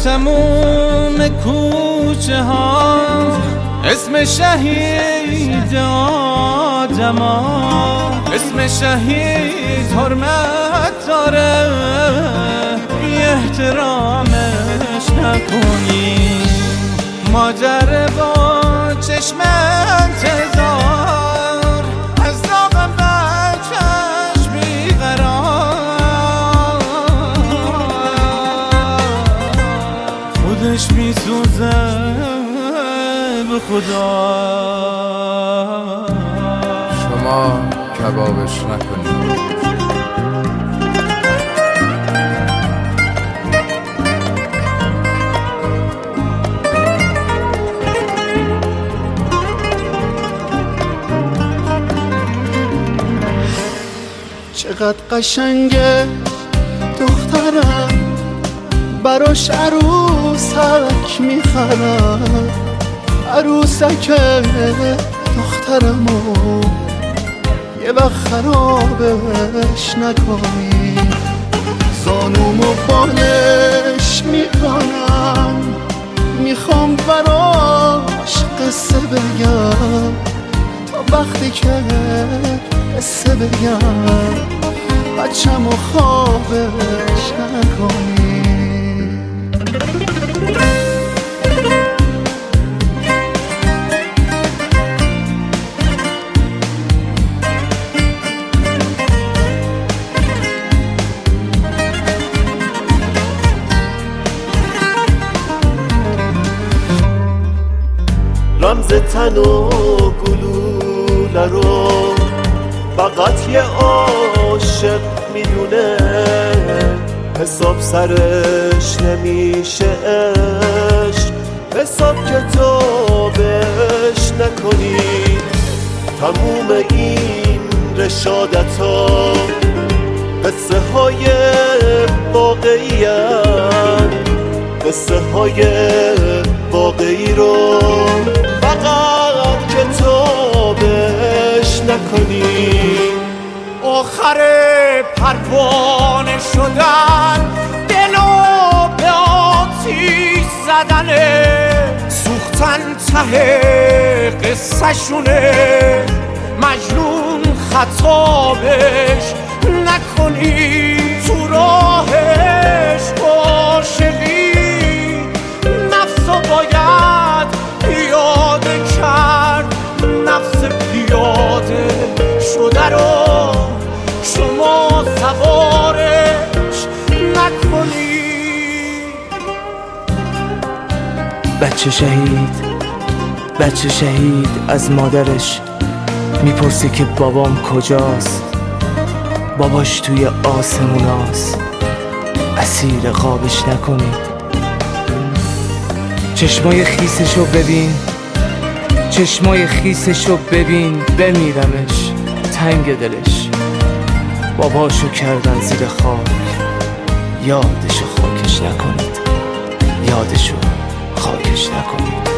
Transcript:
تموم کوچه ها اسم شهید آدما، اسم شهید حرمت داره، بی احترامش نکنی. مادر با چشم انتظار از داغ بچه‌ش بیقرار، خودش میسوزه به خدا. شما کبابش نکنید. چقدر قشنگه دخترم، براش عروسک میخرم، عروسک دخترمو یه وقت خرابش نکنی. زانومو بالش میکنم، میخوام براش قصه بگم، تا وقتی که قصه بگم بچه‌مو خوابش نکنی. رمز تن و گلوله رو فقط یه عاشق میدونه، حساب سرش نمیشه عشق، حساب کتابش نکنی. تموم این رشادتا قصه های واقعی هن، قصه های واقعی رو فقط کتابش نکنی. آخر پروانه شدن، دلو به آتیش زدنه، سوختن ته قصه شونه، مجنون خطابش نکنی. تو راهش عاشقی نفسو باید پیاده کرد، نفس پیاده شده رو شما سوارش نکنی. بچه شهید از مادرش میپرسه که بابام کجاست، باباش توی آسموناست، اسیر خوابش نکنید. چشمای خیسشو ببین، بمیرمش تنگ دلش، باباشو کردن زیر خاک، یادشو خاکش نکنید.